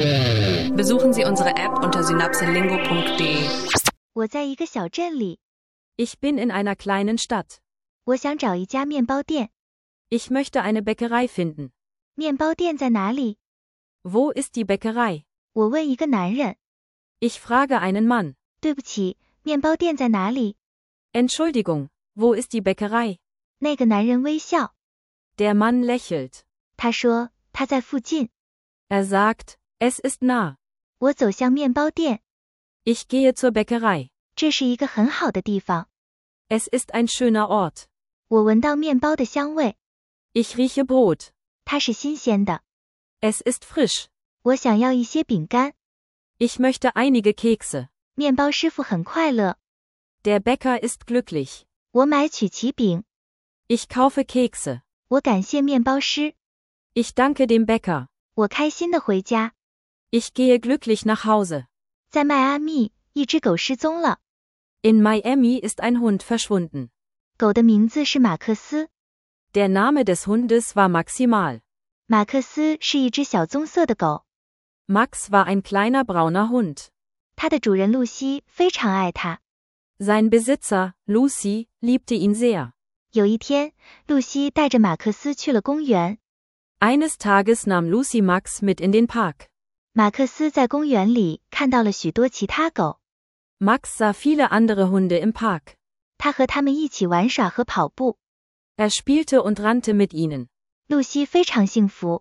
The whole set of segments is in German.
Besuchen Sie unsere App unter synapselingo.de. 我在一个小镇里， Ich bin in einer kleinen Stadt. 我想找一家面包店。 Ich möchte eine Bäckerei finden. 面包店在哪里？ Wo ist die Bäckerei? 我问一个男人。 Ich frage einen Mann. 对不起，面包店在哪里？ Entschuldigung, wo ist die Bäckerei? 那个男人微笑。 Der Mann lächelt. 他说，他在附近。 Er sagt, es ist nah. 我走向面包店。 Ich gehe zur Bäckerei. 这是一个很好的地方。 Es ist ein schöner Ort. 我闻到面包的香味。 Ich rieche Brot. 它是新鲜的。 Es ist frisch. 我想要一些饼干。 Ich möchte einige Kekse. 面包师傅很快乐。 Der Bäcker ist glücklich. 我买曲奇饼。 Ich kaufe Kekse. 我感谢面包师。 Ich danke dem Bäcker. 我开心地回家。 Ich gehe glücklich nach Hause. 在迈阿密，一只狗失踪了。 In Miami ist ein Hund verschwunden. 狗的名字是马克思。 Der Name des Hundes war Maximal. 马克思是一只小棕色的狗。 Max war ein kleiner brauner Hund. 它的主人露西非常爱它。 Sein Besitzer, Lucy, liebte ihn sehr. 有一天，露西带着马克思去了公园。 Eines Tages nahm Lucy Max mit in den Park. 马克思在公园里看到了许多其他狗。 Max sah viele andere Hunde im Park. 他和他们一起玩耍和跑步。 Er spielte und rannte mit ihnen. 露西非常幸福。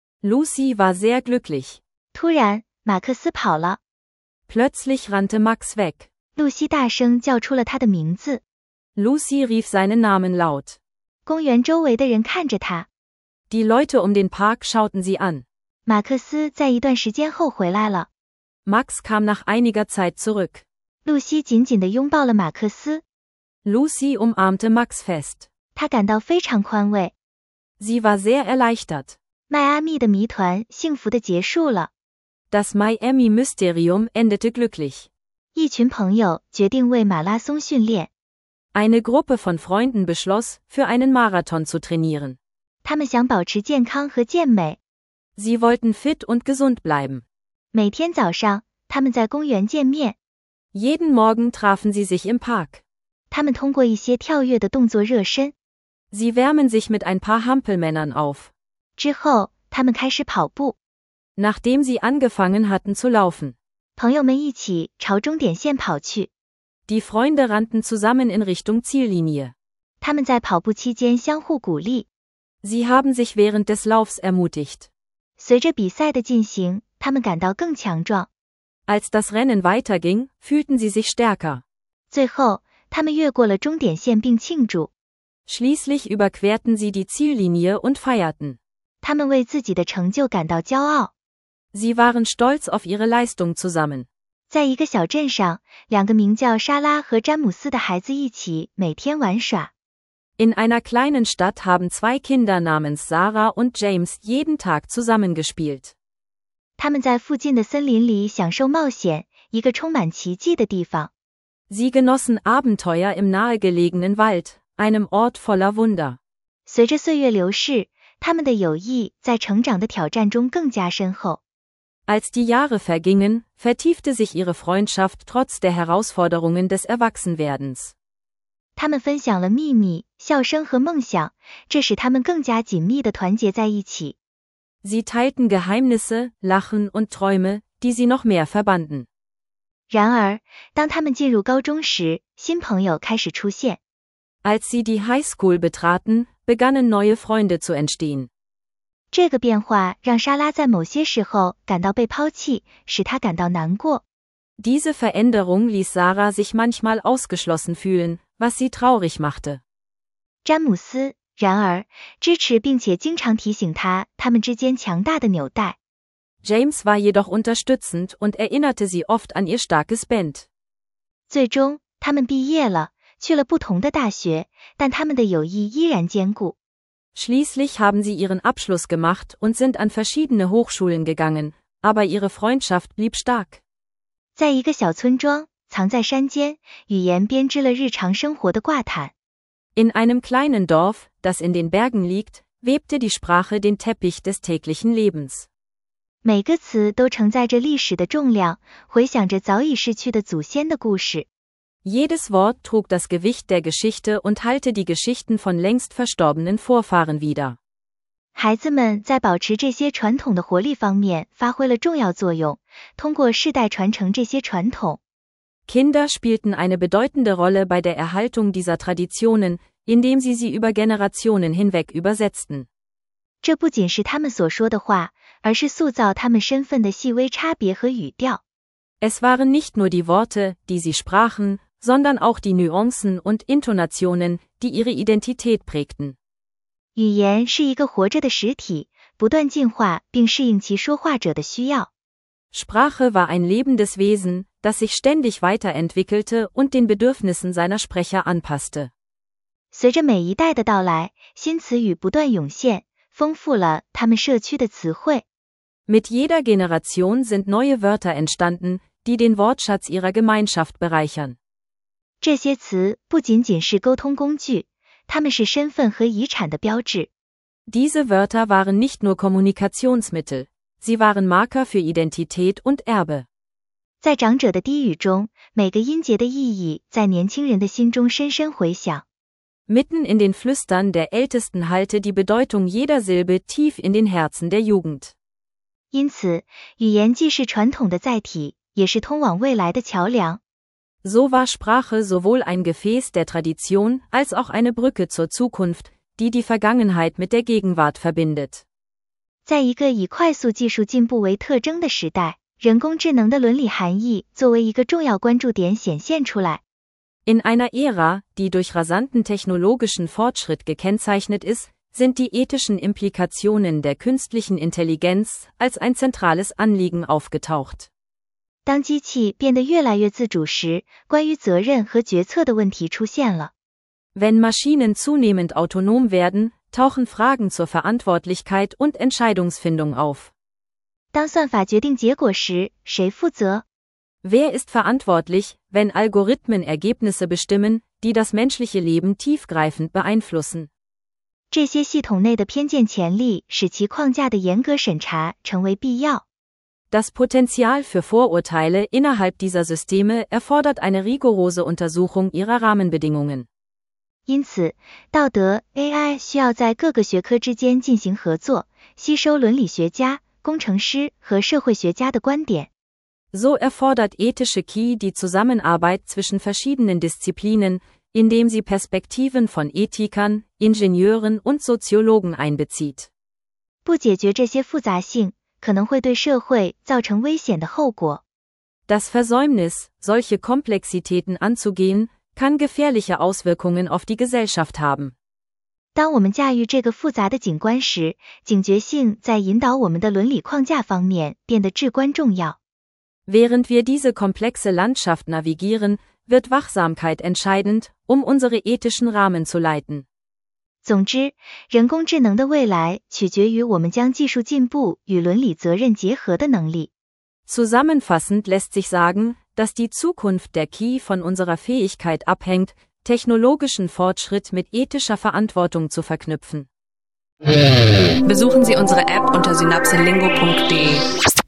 Lucy war sehr glücklich. 突然，马克思跑了。 Plötzlich rannte Max weg. 露西大声叫出了他的名字。 Lucy rief seinen Namen laut. 公园周围的人看着他。 Die Leute um den Park schauten sie an. 马克思在一段时间后回来了。 Max kam nach einiger Zeit zurück. 露西紧紧地拥抱了马克思。 Lucy umarmte Max fest. 她感到非常宽慰。 Sie war sehr erleichtert. 迈阿密的谜团幸福地结束了。 Das Miami-Mysterium endete glücklich. 一群朋友决定为马拉松训练。 Eine Gruppe von Freunden beschloss, für einen Marathon zu trainieren. 他们想保持健康和健美。 Sie wollten fit und gesund bleiben. 每天早上，他们在公园见面。 Jeden Morgen trafen sie sich im Park. 他们通过一些跳跃的动作热身。 Sie wärmen sich mit ein paar Hampelmännern auf. 之后，他们开始跑步。 Nachdem sie angefangen hatten zu laufen. 朋友们一起朝终点线跑去。 Die Freunde rannten zusammen in Richtung Ziellinie. 他们在跑步期间相互鼓励。 Sie haben sich während des Laufs ermutigt. 随着比赛的进行，他们感到更强壮。 Als das Rennen weiterging, fühlten sie sich stärker. 最后，他们越过了终点线并庆祝。 Schließlich überquerten sie die Ziellinie und feierten. 他们为自己的成就感到骄傲。 Sie waren stolz auf ihre Leistung zusammen. 在一个小镇上，两个名叫莎拉和詹姆斯的孩子一起每天玩耍。 In einer kleinen Stadt haben zwei Kinder namens Sarah und James jeden Tag zusammengespielt. 他们在附近的森林里享受冒险，一个充满奇迹的地方。 Sie genossen Abenteuer im nahegelegenen Wald, einem Ort voller Wunder. 随着岁月流逝，他们的友谊在成长的挑战中更加深厚。 Als die Jahre vergingen, vertiefte sich ihre Freundschaft trotz der Herausforderungen des Erwachsenwerdens. 他们分享了秘密、笑声和梦想，这使他们更加紧密地团结在一起。 Sie teilten Geheimnisse, Lachen und Träume, die sie noch mehr verbanden. 然而，当他们进入高中时，新朋友开始出现。 Als sie die Highschool betraten, begannen neue Freunde zu entstehen. 这个变化让莎拉在某些时候感到被抛弃，使她感到难过。 Diese Veränderung ließ Sarah sich manchmal ausgeschlossen fühlen, was sie traurig machte. 詹姆斯，然而，支持并且经常提醒他们之间强大的纽带。 James war jedoch unterstützend und erinnerte sie oft an ihr starkes Band. 最终，他们毕业了，去了不同的大学，但他们的友谊依然坚固。 Schließlich haben sie ihren Abschluss gemacht und sind an verschiedene Hochschulen gegangen, aber ihre Freundschaft blieb stark. 在一个小村庄，藏在山间，语言编织了日常生活的挂毯。 In einem kleinen Dorf, das in den Bergen liegt, webte die Sprache den Teppich des täglichen Lebens. 每个词都承载着历史的重量，回想着早已逝去的祖先的故事。 Jedes Wort trug das Gewicht der Geschichte und hallte die Geschichten von längst verstorbenen Vorfahren wider. 孩子们在保持这些传统的活力方面发挥了重要作用，通过世代传承这些传统。 Kinder spielten eine bedeutende Rolle bei der Erhaltung dieser Traditionen, indem sie über Generationen hinweg übersetzten. 这不仅是他们所说的话，而是塑造他们身份的细微差别和语调。 Es waren nicht nur die Worte, die sie sprachen, sondern auch die Nuancen und Intonationen, die ihre Identität prägten. 语言是一个活着的实体，不断进化并适应其说话者的需要。 Sprache war ein lebendes Wesen, das sich ständig weiterentwickelte und den Bedürfnissen seiner Sprecher anpasste. 随着每一代的到来，新词语不断涌现，丰富了他们社区的词汇。 Mit jeder Generation sind neue Wörter entstanden, die den Wortschatz ihrer Gemeinschaft bereichern. 这些词不仅仅是沟通工具，它们是身份和遗产的标志。 Diese Wörter waren nicht nur Kommunikationsmittel, sie waren Marker für Identität und Erbe. 在长者的低语中，每个音节的意义在年轻人的心中深深回响。 Mitten in den Flüstern der Ältesten hallte die Bedeutung jeder Silbe tief in den Herzen der Jugend. 因此，语言既是传统的载体，也是通往未来的桥梁。 So war Sprache sowohl ein Gefäß der Tradition als auch eine Brücke zur Zukunft, die die Vergangenheit mit der Gegenwart verbindet. 在一个以快速技术进步为特征的时代，人工智能的伦理含义作为一个重要关注点显现出来。 In einer Ära, die durch rasanten technologischen Fortschritt gekennzeichnet ist, sind die ethischen Implikationen der künstlichen Intelligenz als ein zentrales Anliegen aufgetaucht. 当机器变得越来越自主时，关于责任和决策的问题出现了。 Wenn Maschinen zunehmend autonom werden, tauchen Fragen zur Verantwortlichkeit und Entscheidungsfindung auf. 当算法决定结果时，谁负责？ Wer ist verantwortlich, wenn Algorithmen Ergebnisse bestimmen, die das menschliche Leben tiefgreifend beeinflussen? 这些系统内的偏见潜力使其框架的严格审查成为必要。 Das Potenzial für Vorurteile innerhalb dieser Systeme erfordert eine rigorose Untersuchung ihrer Rahmenbedingungen. 因此，道德 AI 需要在各个学科之间进行合作，吸收伦理学家、工程师和社会学家的观点。 So erfordert ethische KI die Zusammenarbeit zwischen verschiedenen Disziplinen, indem sie Perspektiven von Ethikern, Ingenieuren und Soziologen einbezieht. 不解决这些复杂性，可能会对社会造成危险的后果。 Das Versäumnis, solche Komplexitäten anzugehen, kann gefährliche Auswirkungen auf die Gesellschaft haben. 当我们驾驭这个复杂的景观时，警觉性在引导我们的伦理框架方面变得至关重要。 Während wir diese komplexe Landschaft navigieren, wird Wachsamkeit entscheidend, unsere ethischen Rahmen zu leiten. 总之，人工智能的未来取决于我们将技术进步与伦理责任结合的能力。 Zusammenfassend lässt sich sagen, dass die Zukunft der KI von unserer Fähigkeit abhängt, technologischen Fortschritt mit ethischer Verantwortung zu verknüpfen. Besuchen Sie unsere App unter synapselingo.de.